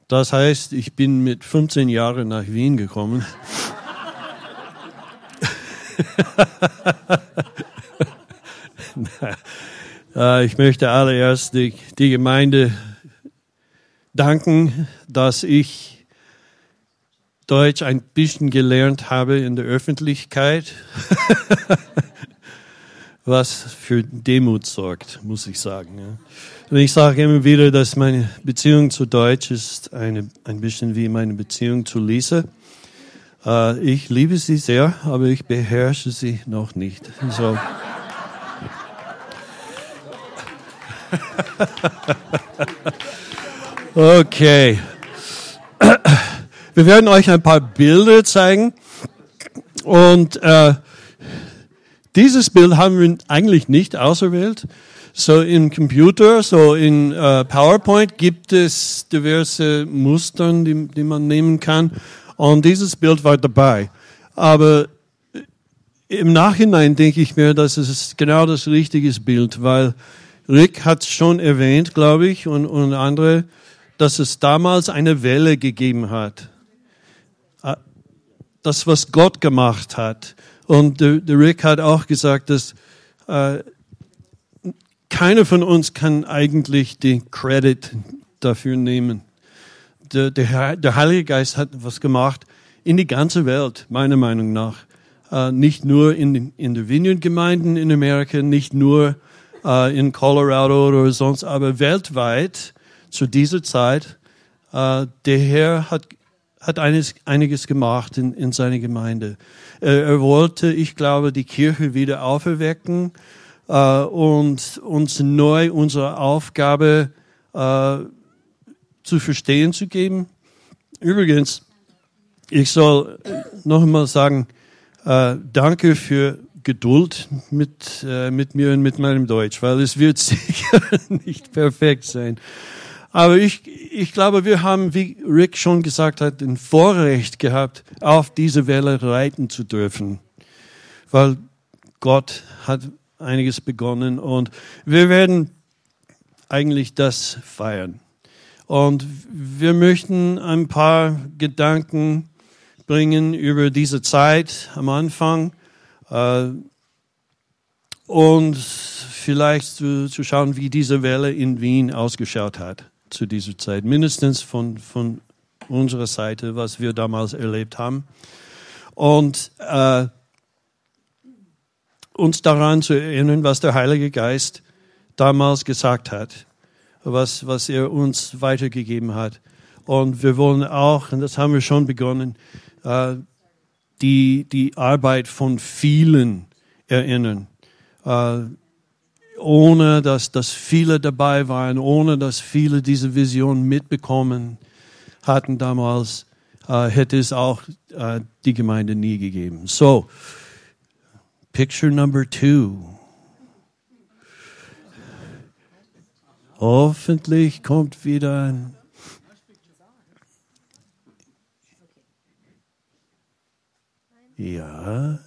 Das heißt, ich bin mit 15 Jahren nach Wien gekommen. Ich möchte allererst die Gemeinde danken, dass ich Deutsch ein bisschen gelernt habe in der Öffentlichkeit, was für Demut sorgt, muss ich sagen. Und ich sage immer wieder, dass meine Beziehung zu Deutsch ist ein bisschen wie meine Beziehung zu Lisa. Ich liebe sie sehr, aber ich beherrsche sie noch nicht. So. Okay. Wir werden euch ein paar Bilder zeigen. Und dieses Bild haben wir eigentlich nicht auserwählt. So im Computer, so in PowerPoint gibt es diverse Muster, die man nehmen kann. Und dieses Bild war dabei. Aber im Nachhinein denke ich mir, dass es genau das richtige Bild, weil Rick hat es schon erwähnt, glaube ich, und andere, dass es damals eine Welle gegeben hat. Das, was Gott gemacht hat. Und der Rick hat auch gesagt, dass keiner von uns kann eigentlich den Credit dafür nehmen. Der Heilige Geist hat was gemacht in die ganze Welt, meiner Meinung nach. Nicht nur in den Vineyard-Gemeinden in Amerika, nicht nur in Colorado oder sonst, aber weltweit zu dieser Zeit. Der Herr hat einiges gemacht in seiner Gemeinde. Er wollte, ich glaube, die Kirche wieder auferwecken und uns neu unsere Aufgabe zu verstehen zu geben. Übrigens, ich soll noch einmal sagen, danke für Geduld mit mir und mit meinem Deutsch, weil es wird sicher nicht perfekt sein. Aber ich glaube, wir haben, wie Rick schon gesagt hat, ein Vorrecht gehabt, auf diese Welle reiten zu dürfen, weil Gott hat einiges begonnen und wir werden eigentlich das feiern. Und wir möchten ein paar Gedanken bringen über diese Zeit am Anfang und vielleicht zu schauen, wie diese Welle in Wien ausgeschaut hat zu dieser Zeit. Mindestens von unserer Seite, was wir damals erlebt haben. Und uns daran zu erinnern, was der Heilige Geist damals gesagt hat, was er uns weitergegeben hat. Und wir wollen auch, und das haben wir schon begonnen, die Arbeit von vielen erinnern. Ohne dass viele dabei waren, ohne dass viele diese Vision mitbekommen hatten damals, hätte es auch die Gemeinde nie gegeben. So, Picture number 2. Hoffentlich kommt wieder ein... Ja.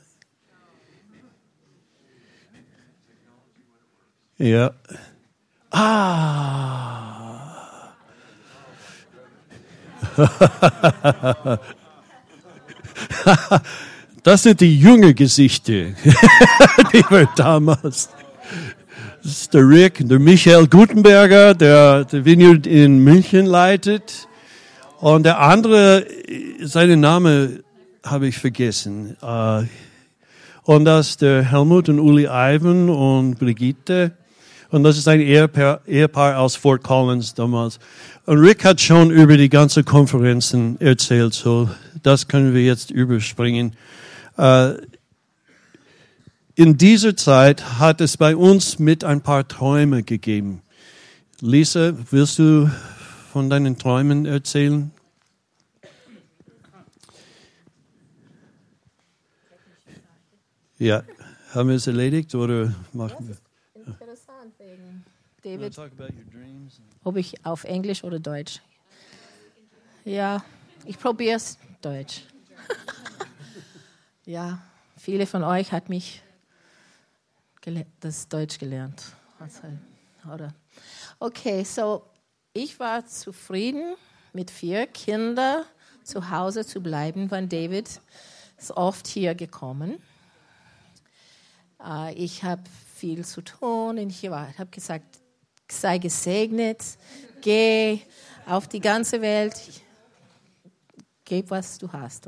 Ja. Ah. Das sind die jungen Gesichter, die wir damals... Das ist der Rick, der Michael Gutenberger, der Vineyard in München leitet. Und der andere, seinen Namen habe ich vergessen. Und das ist der Helmut und Uli Ivan und Brigitte. Und das ist ein Ehepaar aus Fort Collins damals. Und Rick hat schon über die ganzen Konferenzen erzählt, so das können wir jetzt überspringen. In dieser Zeit hat es bei uns mit ein paar Träume gegeben. Lisa, willst du von deinen Träumen erzählen? Ja, haben wir es erledigt oder machen wir? Das ist interessant wegen David. Ob ich auf Englisch oder Deutsch? Ja, ich probiere es Deutsch. Ja, viele von euch hat mich das Deutsch gelernt. Oder? Okay, so ich war zufrieden mit 4 Kindern zu Hause zu bleiben, weil David ist oft hier gekommen. Ich habe viel zu tun und ich habe gesagt, sei gesegnet, geh auf die ganze Welt, gib, was du hast.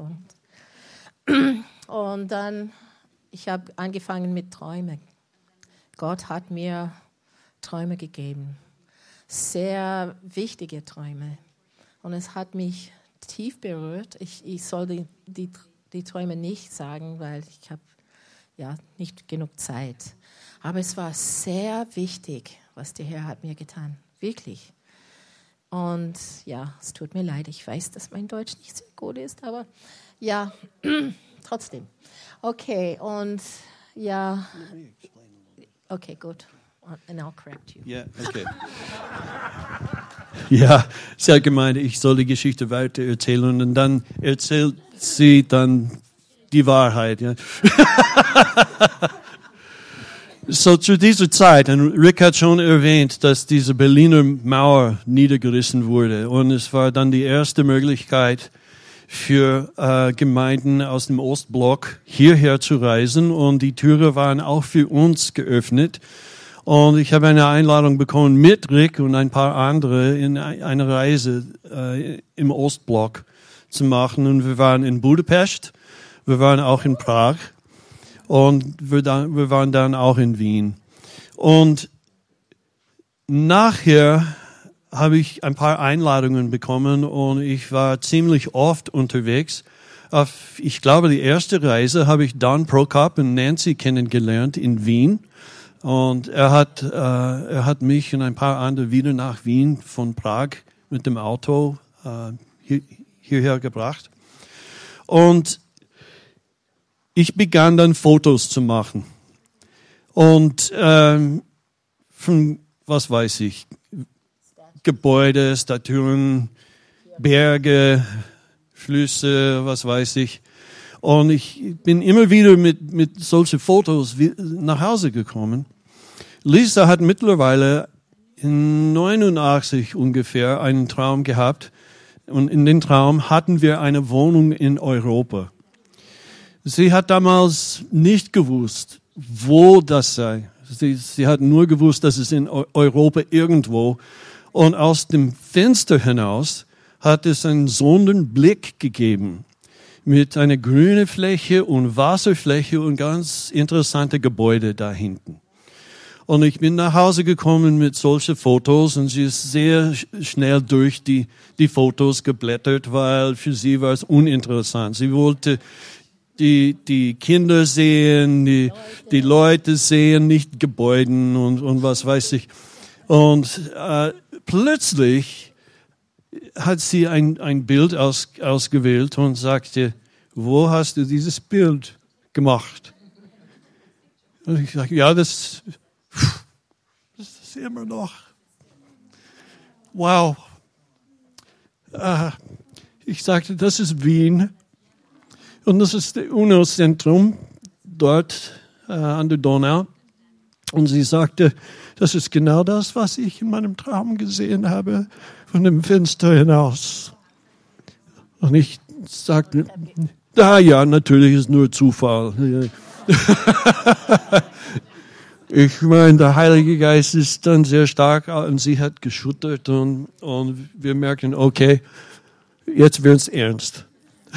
Und dann, ich habe angefangen mit Träumen. Gott hat mir Träume gegeben, sehr wichtige Träume. Und es hat mich tief berührt. Ich soll die Träume nicht sagen, weil ich habe nicht genug Zeit. Aber es war sehr wichtig, was der Herr hat mir getan. Wirklich. Und ja, es tut mir leid. Ich weiß, dass mein Deutsch nicht so gut ist, aber ja, trotzdem. Okay, und ja. Okay, gut. And I'll correct you. Ja, okay. Ja, sie hat gemeint, ich soll die Geschichte weiter erzählen und dann erzählt sie dann die Wahrheit. Ja. So zu dieser Zeit, und Rick hat schon erwähnt, dass diese Berliner Mauer niedergerissen wurde und es war dann die erste Möglichkeit für Gemeinden aus dem Ostblock hierher zu reisen und die Türen waren auch für uns geöffnet. Und ich habe eine Einladung bekommen mit Rick und ein paar andere in eine Reise im Ostblock zu machen. Und wir waren in Budapest, wir waren auch in Prag und wir waren dann auch in Wien. Und nachher habe ich ein paar Einladungen bekommen und ich war ziemlich oft unterwegs. Ich glaube, die erste Reise habe ich Don Prokop und Nancy kennengelernt in Wien. Und er hat mich und ein paar andere wieder nach Wien von Prag mit dem Auto hierher gebracht. Und ich begann dann Fotos zu machen. Und von, was weiß ich, Gebäude, Statuen, Berge, Flüsse, was weiß ich. Und ich bin immer wieder mit solchen Fotos nach Hause gekommen. Lisa hat mittlerweile in 89 ungefähr einen Traum gehabt. Und in dem Traum hatten wir eine Wohnung in Europa. Sie hat damals nicht gewusst, wo das sei. Sie hat nur gewusst, dass es in Europa irgendwo. Und aus dem Fenster hinaus hat es einen Sonnenblick gegeben. Mit einer grünen Fläche und Wasserfläche und ganz interessante Gebäude da hinten. Und ich bin nach Hause gekommen mit solchen Fotos und sie ist sehr schnell durch die Fotos geblättert, weil für sie war es uninteressant. Sie wollte die Kinder sehen, die Leute sehen, nicht Gebäuden und was weiß ich. Und plötzlich hat sie ein Bild ausgewählt und sagte, wo hast du dieses Bild gemacht? Und ich sage, ja, das ist immer noch. Wow. Ich sagte, das ist Wien und das ist das UNO-Zentrum dort an der Donau. Und sie sagte, das ist genau das, was ich in meinem Traum gesehen habe, von dem Fenster hinaus. Und ich sagte, ja, natürlich ist nur Zufall. Ich meine, der Heilige Geist ist dann sehr stark und sie hat geschüttelt und wir merken, okay, jetzt wird's ernst.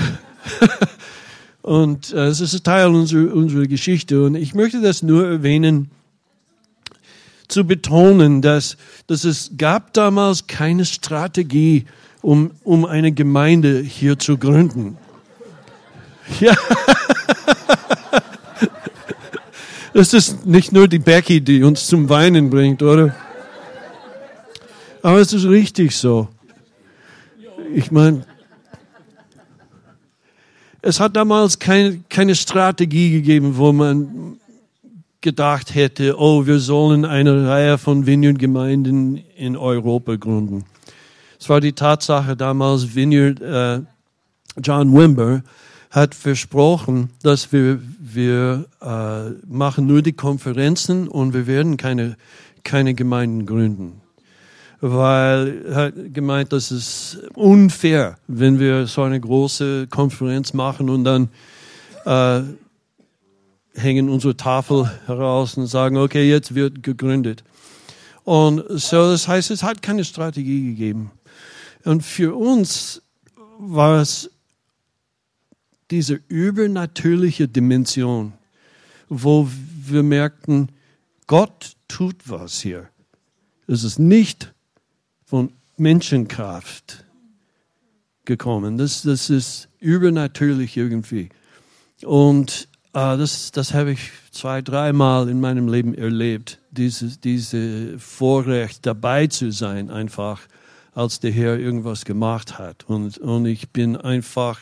Und es ist ein Teil unserer Geschichte und ich möchte das nur erwähnen, zu betonen, dass es gab damals keine Strategie, um eine Gemeinde hier zu gründen. Ja. Das ist nicht nur die Becky, die uns zum Weinen bringt, oder? Aber es ist richtig so. Ich meine, es hat damals keine Strategie gegeben, wo man gedacht hätte, oh, wir sollen eine Reihe von Vineyard-Gemeinden in Europa gründen. Es war die Tatsache damals, John Wimber hat versprochen, dass wir machen nur die Konferenzen und wir werden keine Gemeinden gründen. weil er hat gemeint, das ist unfair, wenn wir so eine große Konferenz machen und dann hängen unsere Tafel heraus und sagen, okay, jetzt wird gegründet. Und so, das heißt, es hat keine Strategie gegeben. Und für uns war es diese übernatürliche Dimension, wo wir merkten, Gott tut was hier. Es ist nicht von Menschenkraft gekommen. Das ist übernatürlich irgendwie. Und das habe ich 2-3 Mal in meinem Leben erlebt, diese Vorrecht dabei zu sein, einfach als der Herr irgendwas gemacht hat. Und ich bin einfach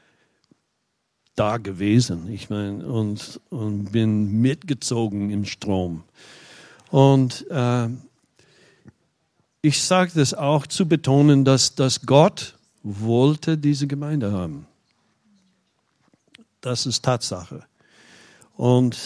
da gewesen, ich meine, und bin mitgezogen im Strom. Und ich sage das auch zu betonen, dass Gott wollte diese Gemeinde haben. Das ist Tatsache. Und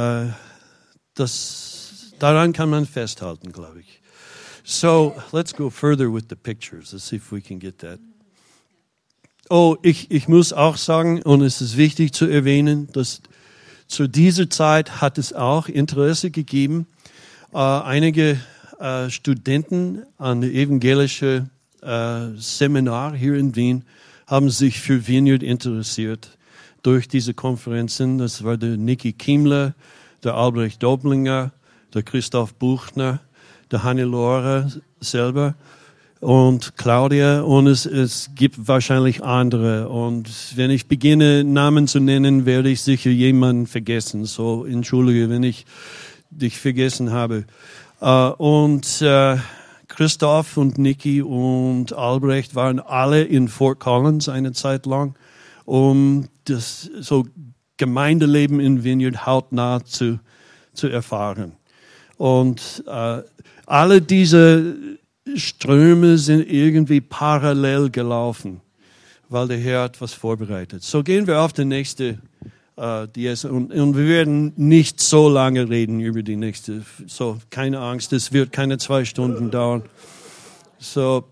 daran kann man festhalten, glaube ich. So, let's go further with the pictures. Let's see if we can get that. Oh, ich muss auch sagen, und es ist wichtig zu erwähnen, dass zu dieser Zeit hat es auch Interesse gegeben. Einige Studenten an der evangelischen Seminar hier in Wien haben sich für Vineyard interessiert durch diese Konferenzen. Das war der Niki Kiemler, der Albrecht Doblinger, der Christoph Buchner, der Hannelore selber und Claudia, und es gibt wahrscheinlich andere. Und wenn ich beginne, Namen zu nennen, werde ich sicher jemanden vergessen. So, entschuldige, wenn ich dich vergessen habe. Und Christoph und Niki und Albrecht waren alle in Fort Collins eine Zeit lang, um das so Gemeindeleben in Vineyard hautnah zu erfahren. Und alle diese Ströme sind irgendwie parallel gelaufen, weil der Herr hat was vorbereitet. So gehen wir auf die nächste Dies und wir werden nicht so lange reden über die nächste. So, keine Angst, es wird keine 2 Stunden dauern. So,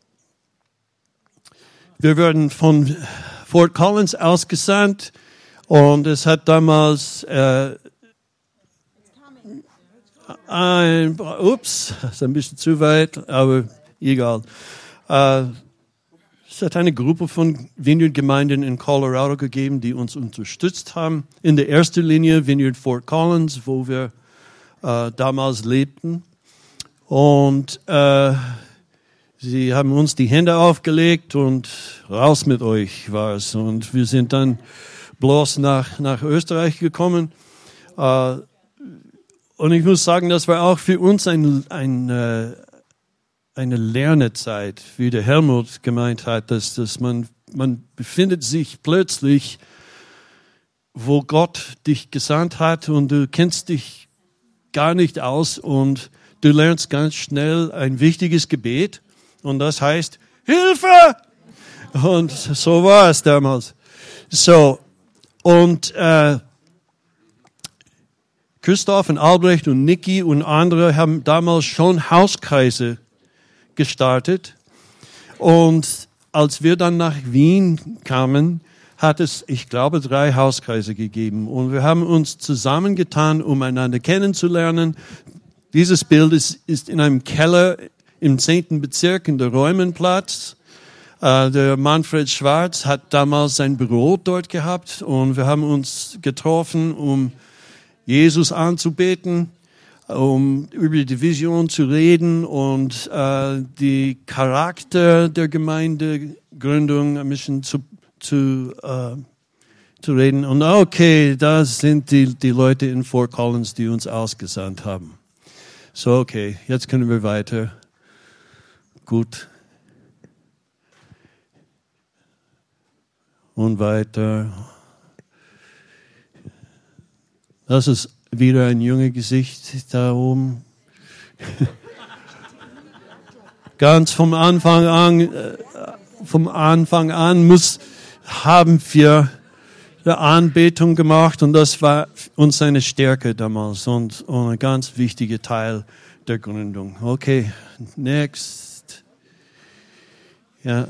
wir werden von Fort Collins ausgesandt und es hat damals ups, das ist ein bisschen zu weit, aber egal. Es hat eine Gruppe von Vineyard-Gemeinden in Colorado gegeben, die uns unterstützt haben. In der ersten Linie Vineyard Fort Collins, wo wir damals lebten. Und sie haben uns die Hände aufgelegt und raus mit euch war es. Und wir sind dann bloß nach Österreich gekommen. Und ich muss sagen, das war auch für uns eine Lernezeit, wie der Helmut gemeint hat, dass man befindet sich plötzlich, wo Gott dich gesandt hat und du kennst dich gar nicht aus und du lernst ganz schnell ein wichtiges Gebet und das heißt Hilfe! Und so war es damals. So, und Christoph und Albrecht und Niki und andere haben damals schon Hauskreise gestartet. Und als wir dann nach Wien kamen, hat es, ich glaube, 3 Hauskreise gegeben. Und wir haben uns zusammengetan, um einander kennenzulernen. Dieses Bild ist in einem Keller im 10. Bezirk in der Räumenplatz. Der Manfred Schwarz hat damals sein Büro dort gehabt. Und wir haben uns getroffen, um Jesus anzubeten, um über die Vision zu reden und die Charakter der Gemeindegründung ein bisschen zu reden. Und okay, das sind die Leute in Fort Collins, die uns ausgesandt haben. So, okay, jetzt können wir weiter. Gut. Und weiter. Das ist wieder ein junges Gesicht da oben. Ganz vom Anfang an haben wir eine Anbetung gemacht und das war uns eine Stärke damals und ein ganz wichtiger Teil der Gründung. Okay, next. Ja.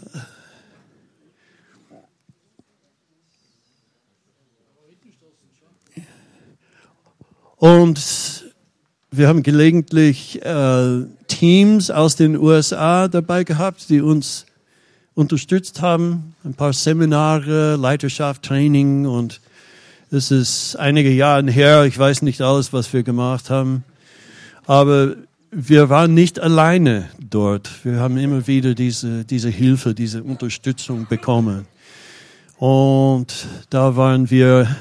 Und wir haben gelegentlich Teams aus den USA dabei gehabt, die uns unterstützt haben. Ein paar Seminare, Leiterschaft, Training, und es ist einige Jahre her. Ich weiß nicht alles, was wir gemacht haben. Aber wir waren nicht alleine dort. Wir haben immer wieder diese Hilfe, diese Unterstützung bekommen. Und da waren wir.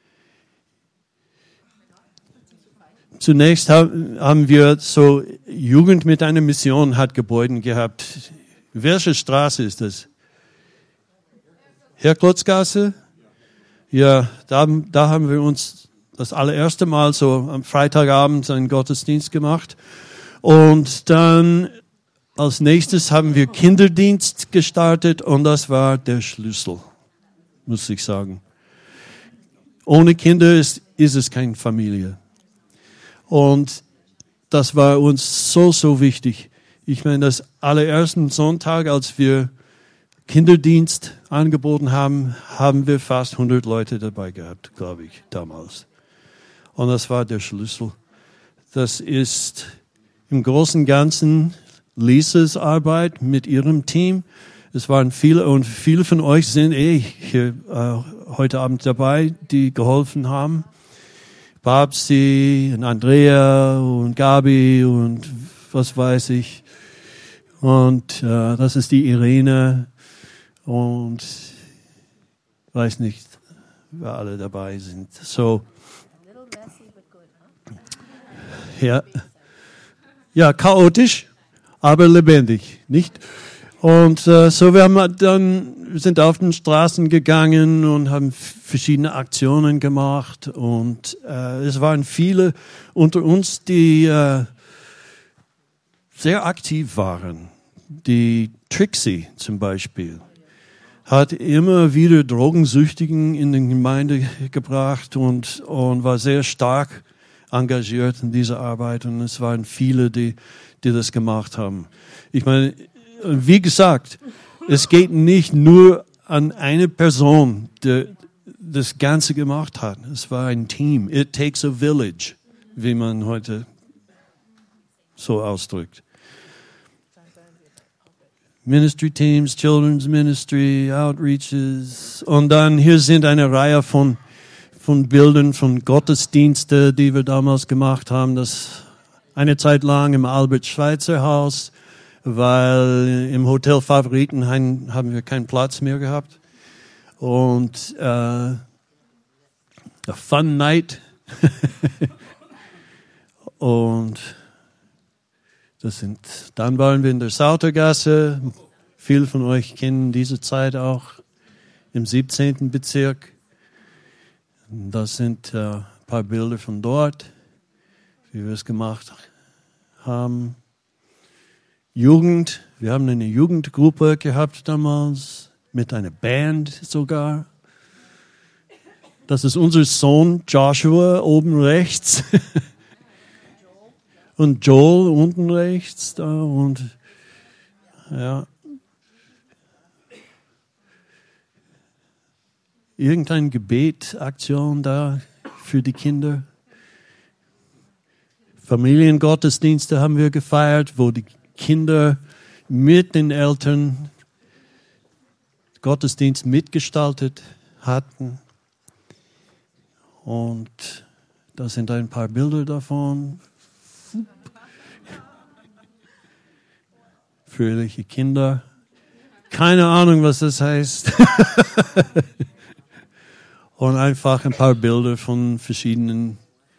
Zunächst haben wir so Jugend mit einer Mission hat Gebäude gehabt. Welche Straße ist das? Herklotzgasse? Ja, da haben wir uns das allererste Mal so am Freitagabend einen Gottesdienst gemacht. Und dann als nächstes haben wir Kinderdienst gestartet, und das war der Schlüssel, muss ich sagen. Ohne Kinder ist es keine Familie. Und das war uns so wichtig. Ich meine, das allerersten Sonntag, als wir Kinderdienst angeboten haben, haben wir fast 100 Leute dabei gehabt, glaube ich, damals. Und das war der Schlüssel. Das ist im Großen und Ganzen Lises Arbeit mit ihrem Team. Es waren viele, und viele von euch sind hier heute Abend dabei, die geholfen haben. Babsi und Andrea und Gabi und was weiß ich. Und das ist die Irene und weiß nicht, wer alle dabei sind. So, ja, chaotisch, aber lebendig, nicht? Und so, wir sind auf den Straßen gegangen und haben verschiedene Aktionen gemacht, und es waren viele unter uns, die sehr aktiv waren. Die Trixie zum Beispiel hat immer wieder Drogensüchtigen in die Gemeinde gebracht und war sehr stark engagiert in dieser Arbeit, und es waren viele, die das gemacht haben. Ich meine, wie gesagt, es geht nicht nur an eine Person, die das Ganze gemacht hat. Es war ein Team. It takes a village, wie man heute so ausdrückt. Ministry Teams, Children's Ministry, Outreaches. Und dann hier sind eine Reihe von Bildern von Gottesdiensten, die wir damals gemacht haben. Das eine Zeit lang im Albert-Schweitzer-Haus, weil im Hotel Favoriten haben wir keinen Platz mehr gehabt. Und a Fun Night. Und dann waren wir in der Sautergasse. Viele von euch kennen diese Zeit auch im 17. Bezirk. Das sind ein paar Bilder von dort, wie wir es gemacht haben. Jugend, wir haben eine Jugendgruppe gehabt damals, mit einer Band sogar. Das ist unser Sohn Joshua oben rechts. Und Joel unten rechts da, und ja. Irgendein Gebetaktion da für die Kinder. Familiengottesdienste haben wir gefeiert, wo die Kinder mit den Eltern Gottesdienst mitgestaltet hatten. Und da sind ein paar Bilder davon. Fröhliche Kinder. Keine Ahnung, was das heißt. Und einfach ein paar Bilder von verschiedenen.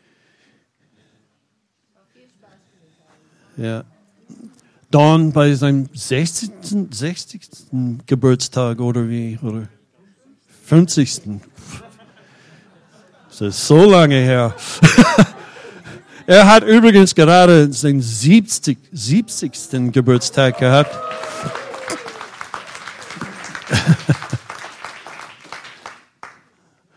Ja. Don bei seinem 60. Geburtstag oder 50. Das ist so lange her. Er hat übrigens gerade seinen 70. Geburtstag gehabt.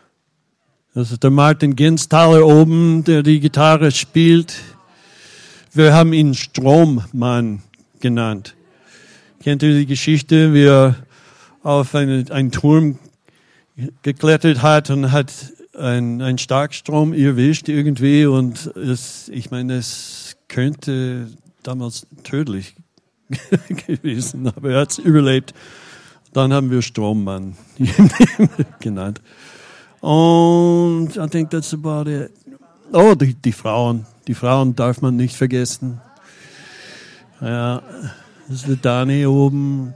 Das ist der Martin Gensthaler oben, der die Gitarre spielt. Wir haben ihn Strommann genannt. Kennt ihr die Geschichte, wie er auf einen Turm geklettert hat und hat einen Starkstrom erwischt irgendwie und ich meine, es könnte damals tödlich gewesen, aber er hat es überlebt. Dann haben wir Strommann genannt. Und I think that's about it. Oh, die Frauen. Die Frauen darf man nicht vergessen. Ja, das ist der Dani oben.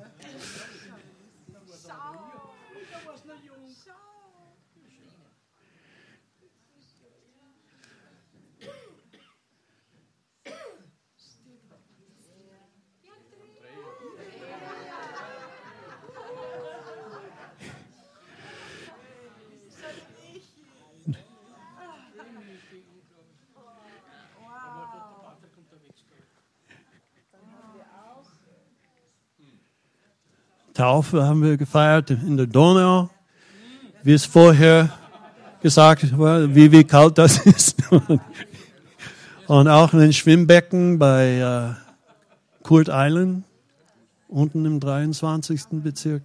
Taufe haben wir gefeiert in der Donau, wie es vorher gesagt war, wie kalt das ist. Und auch in den Schwimmbecken bei Kurt Island, unten im 23. Bezirk.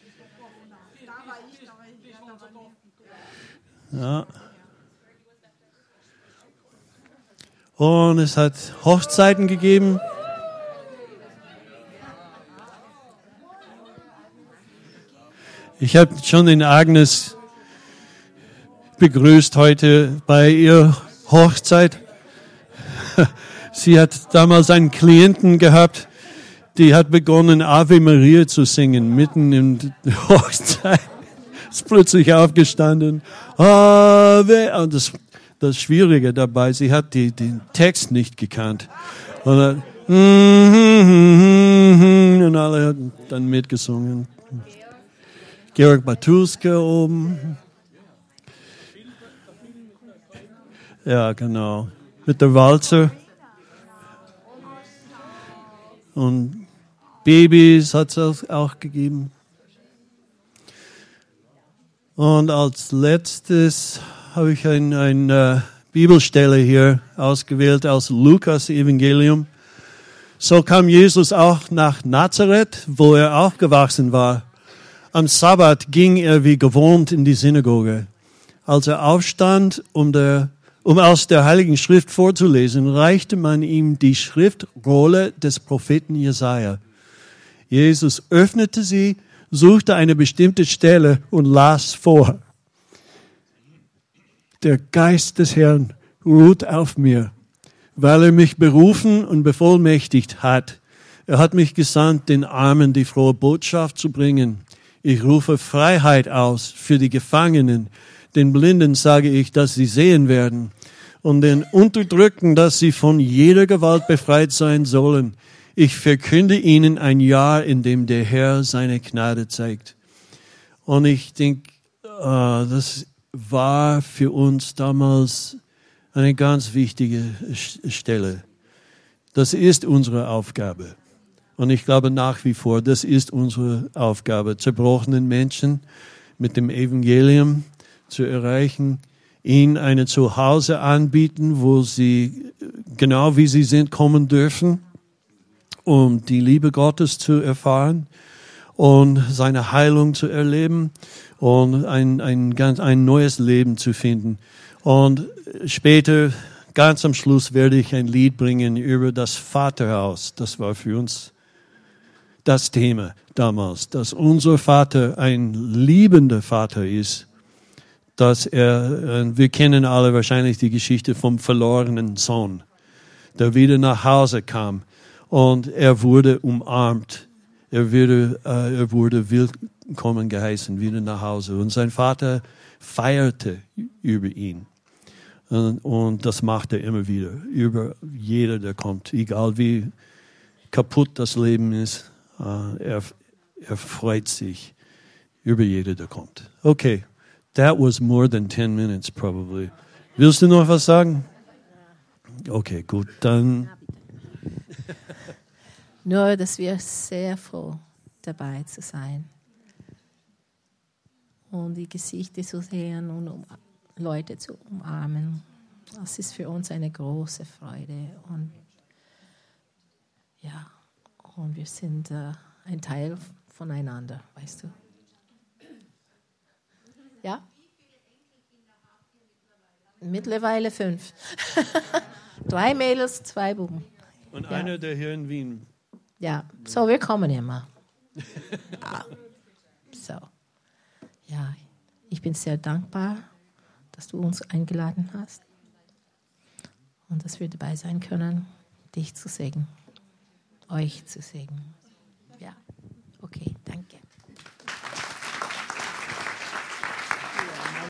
Ja. Und es hat Hochzeiten gegeben. Ich habe schon den Agnes begrüßt heute bei ihrer Hochzeit. Sie hat damals einen Klienten gehabt, die hat begonnen, Ave Maria zu singen, mitten in der Hochzeit. Ist plötzlich aufgestanden. Ave. Und das Schwierige dabei, sie hat den Text nicht gekannt. Und alle haben dann mitgesungen. Georg Matuska oben. Ja, genau. Mit der Walzer. Und Babys hat es auch gegeben. Und als letztes habe ich eine Bibelstelle hier ausgewählt aus Lukas Evangelium. So kam Jesus auch nach Nazareth, wo er aufgewachsen war. Am Sabbat ging er wie gewohnt in die Synagoge. Als er aufstand, um aus der Heiligen Schrift vorzulesen, reichte man ihm die Schriftrolle des Propheten Jesaja. Jesus öffnete sie, suchte eine bestimmte Stelle und las vor. Der Geist des Herrn ruht auf mir, weil er mich berufen und bevollmächtigt hat. Er hat mich gesandt, den Armen die frohe Botschaft zu bringen. Ich rufe Freiheit aus für die Gefangenen. Den Blinden sage ich, dass sie sehen werden. Und den Unterdrückten, dass sie von jeder Gewalt befreit sein sollen. Ich verkünde ihnen ein Jahr, in dem der Herr seine Gnade zeigt. Und ich denke, das war für uns damals eine ganz wichtige Stelle. Das ist unsere Aufgabe. Und ich glaube nach wie vor, das ist unsere Aufgabe, zerbrochenen Menschen mit dem Evangelium zu erreichen, ihnen ein Zuhause anbieten, wo sie genau wie sie sind kommen dürfen, um die Liebe Gottes zu erfahren und seine Heilung zu erleben und ein neues Leben zu finden. Und später, ganz am Schluss, werde ich ein Lied bringen über das Vaterhaus. Das war für uns das Thema damals, dass unser Vater ein liebender Vater ist, dass wir kennen alle wahrscheinlich die Geschichte vom verlorenen Sohn, der wieder nach Hause kam und er wurde umarmt, er wurde willkommen geheißen, wieder nach Hause und sein Vater feierte über ihn. Und das macht er immer wieder, über jeder, der kommt, egal wie kaputt das Leben ist. Er freut sich über jeder, der kommt. Okay, that was more than 10 minutes probably. Willst du noch was sagen? Okay, gut, dann. Nur, dass wir sehr froh dabei zu sein und die Gesichter zu sehen und Leute zu umarmen. Das ist für uns eine große Freude und Ja, und wir sind ein Teil voneinander, weißt du. Ja? Mittlerweile 5. 3 Mädels, 2 Buben. Und einer, der hier in Wien. Ja, so wir kommen immer. Ja. So. Ja, ich bin sehr dankbar, dass du uns eingeladen hast und dass wir dabei sein können, dich zu segnen, euch zu segnen.